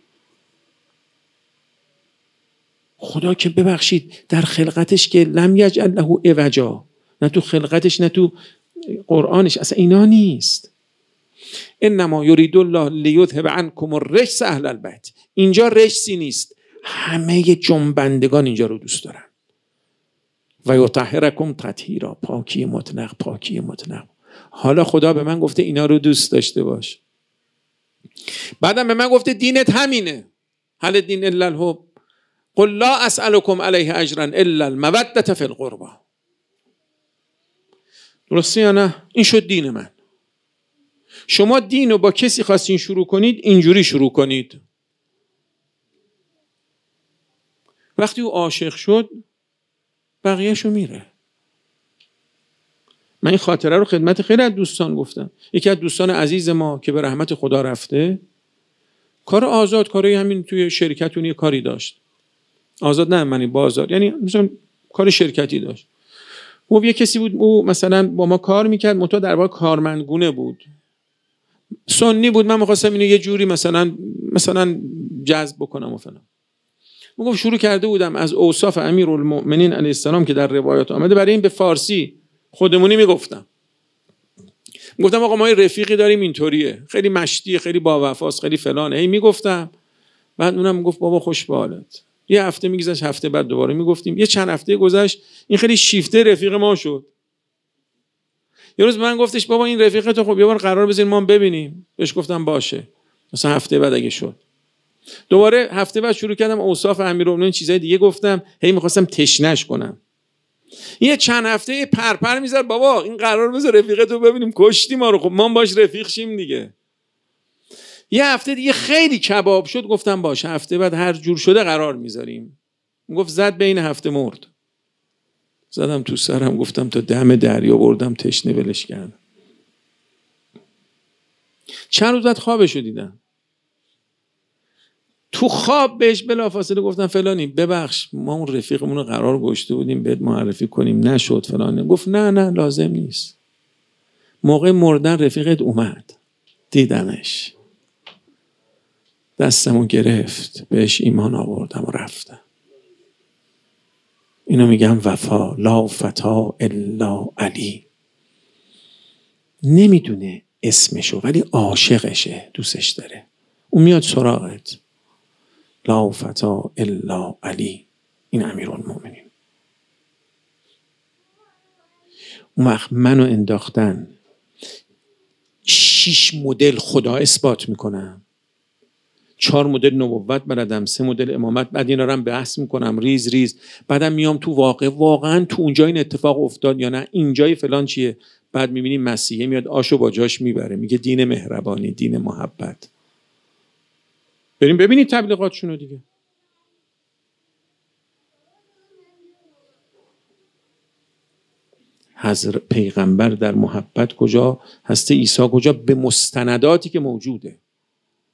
خدا که ببخشید در خلقتش که لم یجعل له عوجا، نه تو خلقتش نه تو قرآنش، اصلا اینا نیست. انما یرید الله لیذهب عنکم الرجس اهل البیت. اینجا رجسی نیست، همه جنبندگان اینجا رو دوست دارن. و یطهرکم تطهیرا، پاکی مطلق، پاکی مطلق. حالا خدا به من گفته اینا رو دوست داشته باش، بعدم به من گفته دینت همینه، هل الدین الا الحب، قل لا اسألكم علیه اجرا الا المودة فی القربى. درسته یا نه؟ این شد دین من. شما دین رو با کسی خواستین شروع کنید، اینجوری شروع کنید. وقتی او عاشق شد بقیهشو میره. من این خاطره رو خدمت خیلی از دوستان گفتم. یکی از دوستان عزیز ما که به رحمت خدا رفته، کار آزاد، کاری همین توی شرکتون یه کاری داشت. آزاد نه معنی بازار، یعنی مثلا کار شرکتی داشت. او یه کسی بود، او مثلا با ما کار میکرد، منتها در واقع کارمندگونه بود، سنی بود. من می‌خواستم اینو یه جوری مثلا مثلا جذب بکنم و فلان. میگم شروع کرده بودم از اوصاف امیرالمؤمنین علیه السلام که در روایات آمده، برای این به فارسی خودمونی میگفتم. گفتم آقا ما یه رفیقی داریم اینطوریه، خیلی مشتیه، خیلی با وفاست، خیلی فلانه. هی میگفتم، بعد اونم میگفت بابا خوش به حالت. یه هفته میگذشت، هفته بعد دوباره میگفتیم. یه چند هفته گذشت، این خیلی شیفته رفیق ما شد. یه روز من گفتش بابا این رفیق تو خب یه بار قرار بزنین ما هم ببینیم. بهش گفتم باشه. مثلا هفته بعد اگه شد، دوباره هفته بعد شروع کردم اوصاف امیرالمومنین چیزای دیگه گفتم. هی می‌خواستم تشنش کنم. یه چند هفته پرپر میذار بابا این قرار بذار رفیقتو ببینیم، کشتی ما رو، خب ما باش رفیق شیم دیگه. یه هفته دیگه خیلی کباب شد، گفتم باشه هفته بعد هر جور شده قرار میذاریم. گفت زد بین هفته مرد. زدم تو سرم، گفتم تا دم دریا بردم، تشنه ولش کردم. چند روز بعد خوابشو دیدم. تو خواب بهش بلافاصله گفتم فلانی ببخش ما اون رفیقمون رو قرار گذاشته بودیم بهت معرفی کنیم، نشد فلانه. گفت نه نه لازم نیست. موقع مردن رفیقت اومد، دیدمش، دستمو گرفت، بهش ایمان آوردم و رفتم. اینو میگم وفا، لا فتا الا علی. نمیدونه اسمشو ولی عاشقشه، دوستش داره، اون میاد سراغت. لا فتا الا علی. این امیرالمومنین. اون وقت منو انداختن شش مدل خدا اثبات میکنم، چهار مدل نبوت بلدم، سه مدل امامت، بعد اینا رو هم بحث میکنم ریز ریز. بعدم میام تو واقع، واقعا تو اونجا این اتفاق افتاد یا نه، اینجای فلان چیه. بعد میبینیم مسیحی میاد آشو با جاش میبره، میگه دین مهربانی، دین محبت. بریم ببینید تبلیغاتشونو دیگه. حضرت پیغمبر در محبت کجا، هسته عیسی کجا، به مستنداتی که موجوده.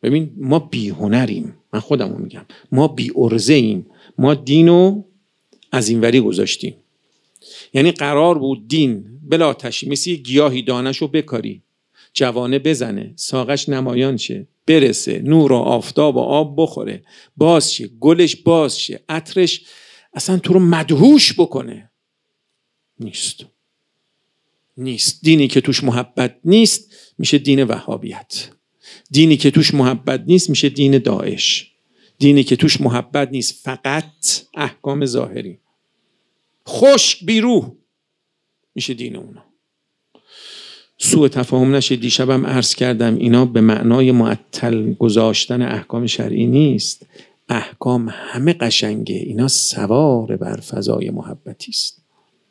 ببین ما بی هنریم، من خودمو میگم، ما بی ارزه ایم، ما دینو از این وری گذاشتیم. یعنی قرار بود دین بلا تشی مثل یه گیاهی دانشو بکاری، جوانه بزنه، ساقش نمایان شه، برسه، نور و آفتاب و آب بخوره، باز شه، گلش باز شه، عطرش اصلا تو رو مدهوش بکنه. نیست. نیست. دینی که توش محبت نیست میشه دین وهابیت. دینی که توش محبت نیست میشه دین داعش. دینی که توش محبت نیست، فقط احکام ظاهری، خشک بیروح، میشه دین اونا. سوء تفاهم نشه، دیشبم عرض کردم اینا به معنای معطل گذاشتن احکام شرعی نیست. احکام همه قشنگه، اینا سوار بر فضای محبتی است.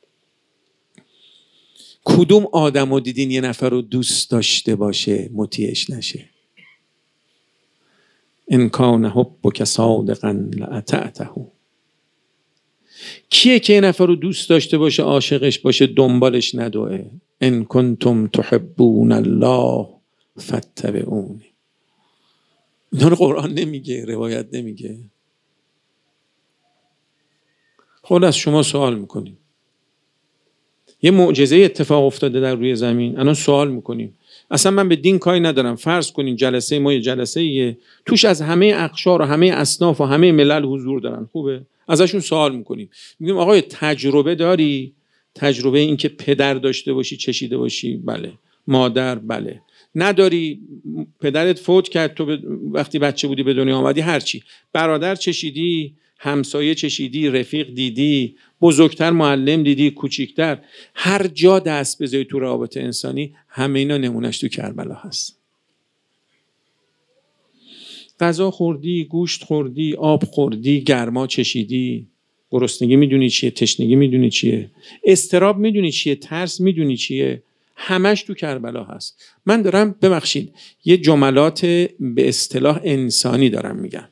کدوم آدم رو دیدین یه نفر رو دوست داشته باشه مطیعش نشه؟ ان کان حبک صادقا لاطعته. کیه که یه نفر رو دوست داشته باشه، عاشقش باشه، دنبالش ندوه؟ ان کنتم تحبون الله فاتبعونی. اینا رو قرآن نمیگه، روایت نمیگه. خود از شما سوال میکنیم، یه معجزه اتفاق افتاده در روی زمین، الان سوال میکنیم، اصلا من به دین کاری ندارم، فرض کنین جلسه ما یه جلسه یه توش از همه اقشار و همه اصناف و همه ملل حضور دارن، خوبه؟ ازشون سوال میکنیم، میگیم آقای تجربه داری؟ تجربه این که پدر داشته باشی، چشیده باشی؟ بله. مادر؟ بله. نداری؟ پدرت فوت کرد، تو وقتی بچه بودی به دنیا آمدی، هرچی. برادر چشیدی، همسایه چشیدی، رفیق دیدی، بزرگتر معلم دیدی، کوچیکتر، هر جا دست بذاری تو رابطه انسانی، همه اینا نمونش تو کربلا هست. غذا خوردی، گوشت خوردی، آب خوردی، گرما چشیدی، گرسنگی میدونی چیه، تشنگی میدونی چیه، اضطراب میدونی چیه، ترس میدونی چیه، همش تو کربلا هست. من دارم ببخشید یه جملات به اصطلاح انسانی دارم میگم.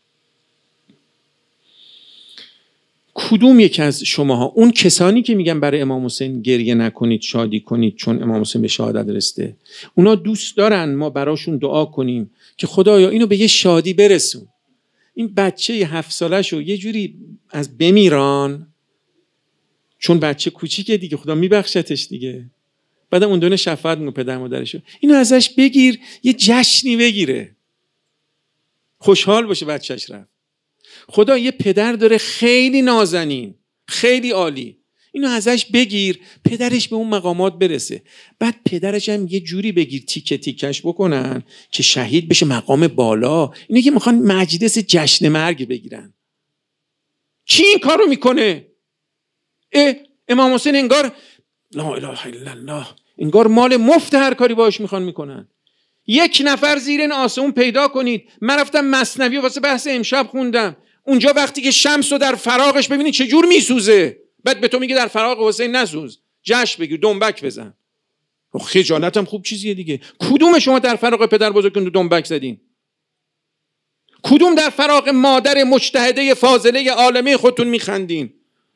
کدوم یکی از شماها، اون کسانی که میگن برای امام حسین گریه نکنید، شادی کنید چون امام حسین به شهادت رسیده، اونا دوست دارن ما براشون دعا کنیم که خدایا اینو به یه شادی برسون، این بچه یه هفت سالشو یه جوری از بمیران، چون بچه کوچیکه دیگه، خدا میبخشتش دیگه، بعدم اون دونه شفاعت میگه پدر مادرشو، اینو ازش بگیر یه جشنی بگیره، خوشحال باشه بچهش رفت. خدا یه پدر داره خیلی نازنین، خیلی عالی، اینو ازش بگیر پدرش به اون مقامات برسه، بعد پدرش هم یه جوری بگیر تیکه تیکش بکنن که شهید بشه مقام بالا. اینه که میخوان مجلس جشن مرگ بگیرن. کی این کارو میکنه؟ اه امام حسین انگار لا اله الا الله، انگار مال مفت هر کاری باش میخوان میکنن. یک نفر زیر این آسمون پیدا کنید. من رفتم مثنوی واسه بحث امشب خوندم، اونجا وقتی که شمس رو در فراغش ببینید چه جور میسوزه، بعد به تو میگه در فراغ حسین نسوز، جشن بگیر، دنبک بزن. خجالت هم خوب چیزیه دیگه. کدوم شما در فراغ پدر بزرگتون دنبک زدین؟ کدوم در فراغ مادر مجتهده فاضله عالمه خودتون میخندین؟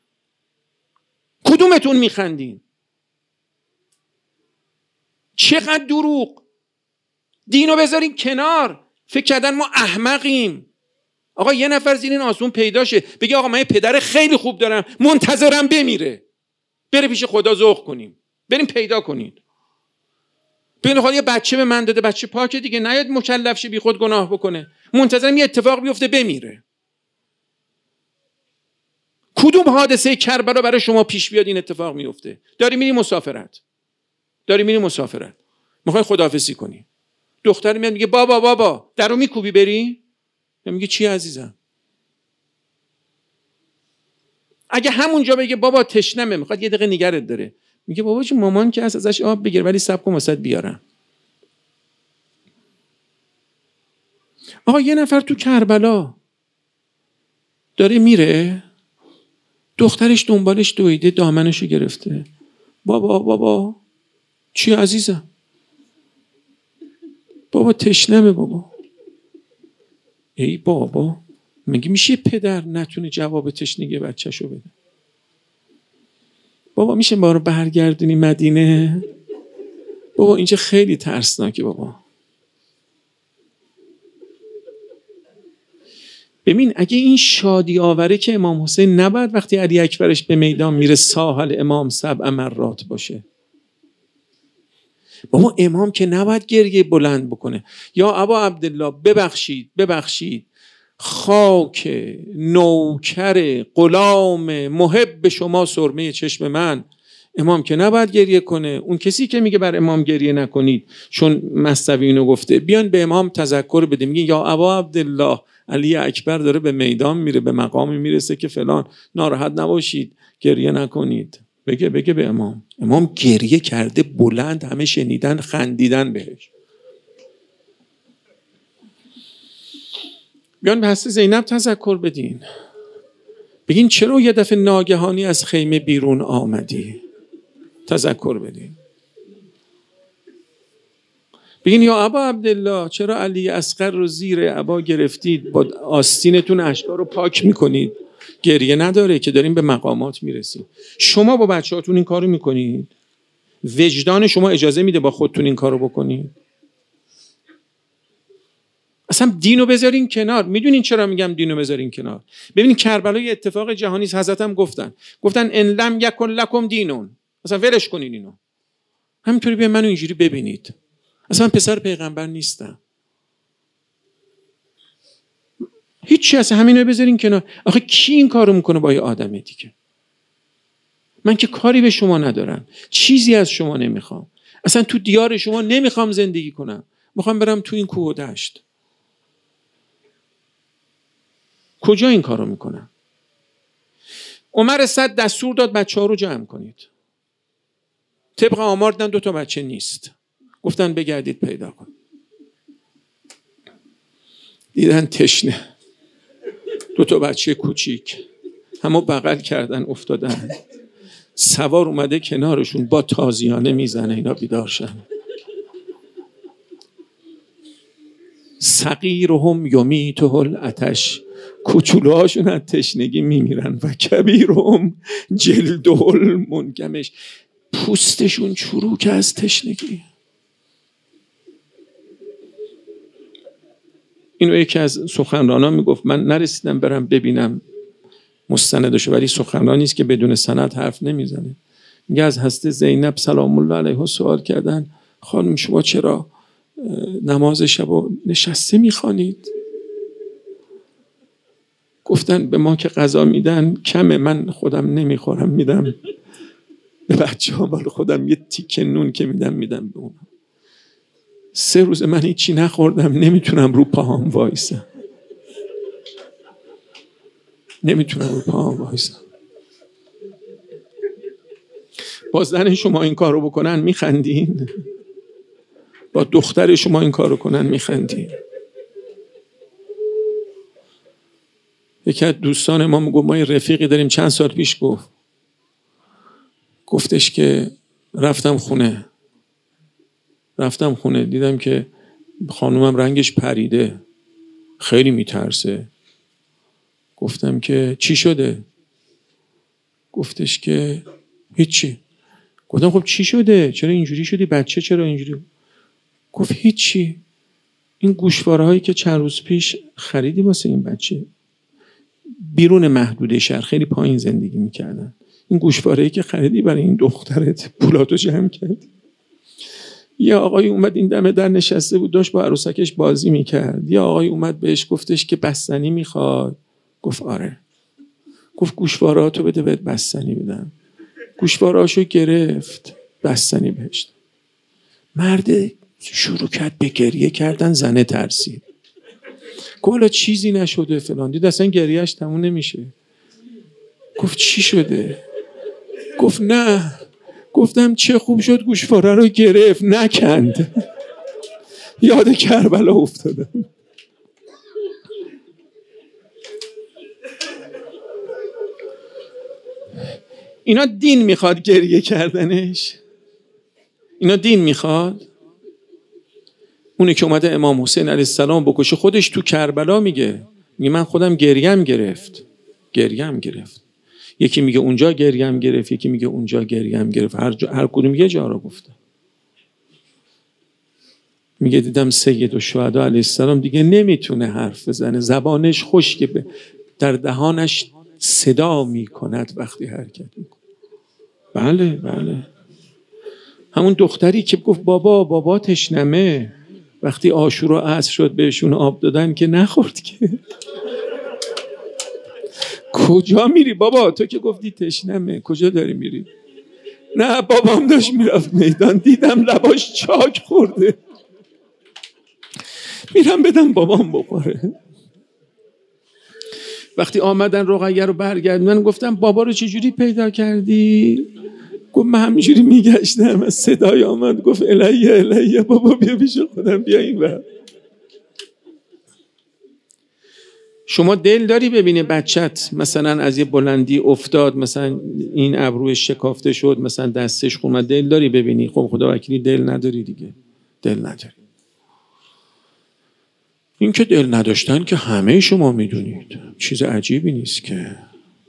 کدومتون میخندین؟ چقدر دروغ. دینو بذارین کنار، فکر کردن ما احمقیم. آقا یه نفر زیر این آسمون پیدا شه بگه آقا من یه پدر خیلی خوب دارم، منتظرم بمیره، بره پیش خدا ذوق کنیم، بریم پیدا کنید. ببین خدا یه بچه به من داده، بچه پاکه دیگه، نیاد مکلف شه بی خود گناه بکنه، منتظرم یه اتفاق بیفته بمیره. کدوم حادثه کربلا برای شما پیش بیاد این اتفاق میفته؟ داری میری مسافرت، داری میری مسافرت، میخوای خداحافظی کنی، دختر میاد میگه بابا بابا، درو میکوبی بری؟ میگه چی عزیزم؟ اگه همونجا بگه بابا تشنمه، میخواد یه دقیقه نگرت داره، میگه بابا چه مامان که هست ازش آب بگیر، ولی صبر کن واسط بیارم. آقا یه نفر تو کربلا داره میره، دخترش دنبالش دویده، دامنشو گرفته، بابا بابا چی عزیزم؟ بابا تشنمه بابا. ای بابا، میگه میشه پدر نتونه جواب تشنگی بچه‌شو بده؟ بابا میشه ما رو برگردونی مدینه؟ بابا اینجا خیلی ترسناکه بابا. ببین اگه این شادی آوره که امام حسین نباید وقتی علی اکبرش به میدان میره ساحل امام سبع مرات باشه. بابا امام که نباید گریه بلند بکنه یا ابا عبدالله ببخشید ببخشید خاک نوکر غلام محب شما سرمه چشم من. امام که نباید گریه کنه. اون کسی که میگه بر امام گریه نکنید چون مصطفی اینو گفته، بیان به امام تذکر بده، میگه یا ابا عبدالله علی اکبر داره به میدان میره، به مقامی میرسه که فلان، ناراحت نباشید گریه نکنید. بگه بگه به امام. امام گریه کرده بلند، همه شنیدن، خندیدن بهش. بیان به حضرت زینب تذکر بدین، بگین چرا یه دفعه ناگهانی از خیمه بیرون آمدی، تذکر بدین. بگین یا ابا عبدالله چرا علی اصغر رو زیر عبا گرفتید، با آستینتون اشکار رو پاک میکنید، گریه نداره که داریم به مقامات میرسیم. شما با بچه هاتون این کار رو میکنید؟ وجدان شما اجازه میده با خودتون این کار رو بکنید؟ اصلا دینو بذارین کنار. میدونین چرا میگم دینو بذارین کنار؟ ببینین کربلا یه اتفاق جهانی است. حضرت هم گفتن گفتن ان لم یکن لکم دینون، اصلا ولش کنین اینو، همینطوری بیا منو اینجوری ببینید. اصلا پسر پیغمبر نیستم، هیچی، اصلا همینو بذارین کنار. آخه کی این کارو میکنه با یه آدم دیگه؟ من که کاری به شما ندارم، چیزی از شما نمیخوام، اصلا تو دیار شما نمیخوام زندگی کنم، میخوام برم تو این کوه و دشت. کجا این کارو میکنم؟ عمر صد دستور داد بچه ها رو جمع کنید. طبق آمار دیدن دو تا بچه نیست، گفتن بگردید پیدا کن. دیدن تشنه، دو تا بچه کوچیک، همو بغل کردن افتادن. سوار اومده کنارشون با تازیانه میزنه اینا بیدار شن. صغیرهم یمیته العطش، کوچولوهاشون از تشنگی میمیرن و کبیرهم جلده المنکمش، پوستشون چروک از تشنگی. اینو یکی از سخنرانان میگفت، من نرسیدم برم ببینم مستندشو، ولی سخنرانی است که بدون سند حرف نمیزنه. میگه از حضرت زینب سلام الله علیها سوال کردن خانم شما چرا نماز شبو نشسته میخوانید؟ گفتن به ما که غذا میدن کمه، من خودم نمیخورم، میدم به بچه ها، ولی خودم یه تیکه نون که میدم میدم به اونا. سه روز من هیچی نخوردم، نمیتونم رو پاهم وایسم، نمیتونم رو پاهم وایسم. با زن شما این کارو بکنن میخندین؟ با دختر شما این کارو کنن میخندین؟ یکی از دوستان ما میگه ما یه رفیقی داریم، چند سال پیش گفت گفتش که رفتم خونه رفتم خونه دیدم که خانومم رنگش پریده، خیلی میترسه. گفتم که چی شده؟ گفتش که هیچی. گفتم خب چی شده؟ چرا اینجوری شدی؟ بچه چرا اینجوری؟ گفت هیچی، این گوشواره هایی که چند روز پیش خریدی واسه این بچه، بیرون محدوده شهر، خیلی پایین زندگی میکردن، این گوشواره‌ای که خریدی برای این دخترت پولاتو جمع کردی. یه آقای اومد این دم در نشسته بود، داشت با عروسکش بازی میکرد. یه آقای اومد بهش گفتش که بستنی میخواد؟ گفت آره. گفت گوشوارهاتو بده بهت بستنی بدم. گوشوارهاشو گرفت، بستنی بهش. مرد شروع کرد به گریه کردن، زنه ترسید. گفت چیزی نشده فلان. دید اصلا گریهش تموم نمیشه. گفت چی شده؟ گفت نه. گفتم چه خوب شد گوشواره رو گرفت نکند. یاد کربلا افتادم. اینا دین میخواد گریه کردنش؟ اینا دین میخواد؟ اونی که اومده امام حسین علیه السلام بکشه خودش تو کربلا میگه میگه من خودم گریم گرفت گریم گرفت یکی میگه اونجا گریم گرفت، یکی میگه اونجا گریم گرفت، هر جا هر کدوم یه جا رو گفته. میگه دیدم سید الشهدا علیه السلام دیگه نمیتونه حرف بزنه، زبانش خشکه، به در دهانش صدا میکند وقتی حرکت میکنه. بله بله، همون دختری که گفت بابا بابا تشنمه، وقتی عاشورا عصر شد بهشون آب دادن که نخورد که. کجا میری بابا؟ تو که گفتی تشنمه، کجا داری میری؟ نه بابام داشت میرفت میدان، دیدم لباش چاک خورده، میرم بدم بابام بخوره. وقتی آمدن رقیه رو برگردوندن گفتم بابا رو چجوری پیدا کردی؟ گفت من همینجوری میگشتم از صدای آمد گفت الیه الیه، بابا بیا پیش خودم، بیا این بر. شما دل داری ببینی بچت مثلا از یه بلندی افتاد، مثلا این ابروش شکافته شد، مثلا دستش خون، دل داری ببینی؟ خب خدا وکیلی دل نداری دیگه، دل نداری. این که دل نداشتن که همه شما میدونید، چیز عجیبی نیست که.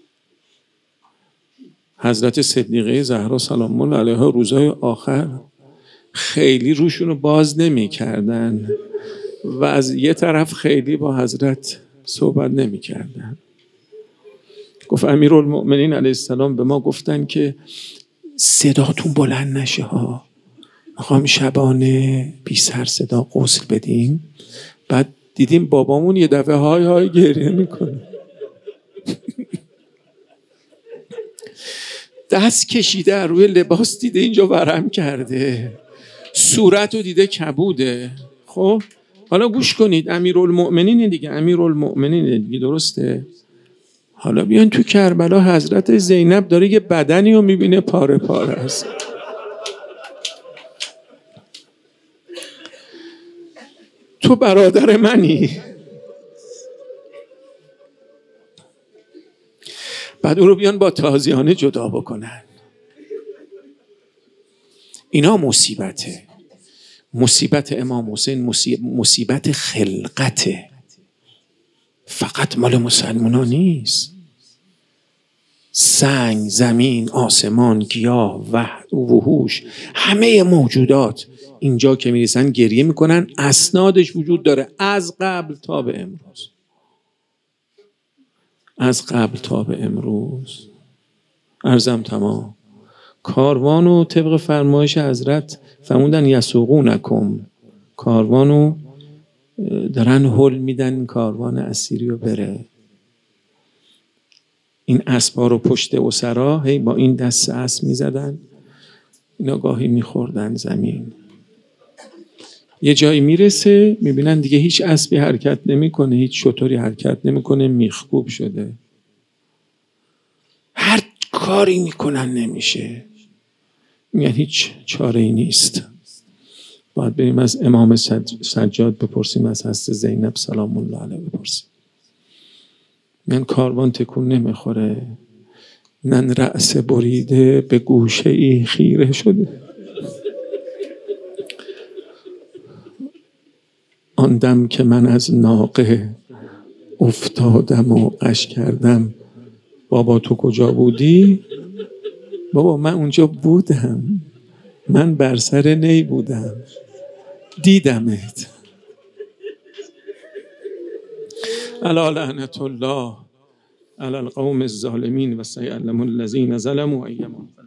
حضرت صدیقه زهرا سلام الله علیها روزهای آخر خیلی روشون رو باز نمی کردن و از یه طرف خیلی با حضرت صحبت نمی کردن. گفت امیرالمؤمنین علیه السلام به ما گفتن که صداتون بلند نشه ها، میخوام شبانه بی سر صدا غسل بدیم. بعد دیدیم بابامون یه دفعه های های گریه میکنه. دست کشیده روی لباس، دیده اینجا ورم کرده، صورت رو دیده کبوده. خب حالا گوش کنید، امیرالمؤمنین دیگه، امیرالمؤمنین دیگه، درسته؟ حالا بیان تو کربلا حضرت زینب داره یه بدنی رو میبینه پاره پاره است. تو برادر منی. بعد او رو بیان با تازیانه جدا بکنن. اینا مصیبته. مصیبت امام حسین مصیبت خلقته، فقط مال مسلمان‌ها نیست. سنگ، زمین، آسمان، گیاه، وحد و وحوش، همه موجودات اینجا که میرسن گریه میکنن. اسنادش وجود داره از قبل تا به امروز، از قبل تا به امروز. عرضم تمام. کاروانو طبق فرمایش حضرت فرمودن یسوقونکم، کاروانو دارن هل میدن کاروان اسیری رو بره. این اسبا رو پشت اسرا هی با این دست اسب میزدن، اینا گاهی میخوردن زمین. یه جایی میرسه میبینن دیگه هیچ اسبی حرکت نمیکنه، هیچ شتری حرکت نمیکنه، میخکوب شده. هر کاری میکنن نمیشه، میگن هیچ چاره ای نیست. باید بریم از امام سجاد بپرسیم، از حضرت زینب سلام الله علیها بپرسیم. من کاروان تکون نمیخوره، من رأس بریده به گوشه ای خیره شده. آن دم که من از ناقه افتادم و غش کردم، بابا تو کجا بودی؟ بابا من اونجا بودم، من بر سر نی بودم، دیدمت. الا لعنت الله علی القوم الظالمین و سیعلم الذین ظلموا ایما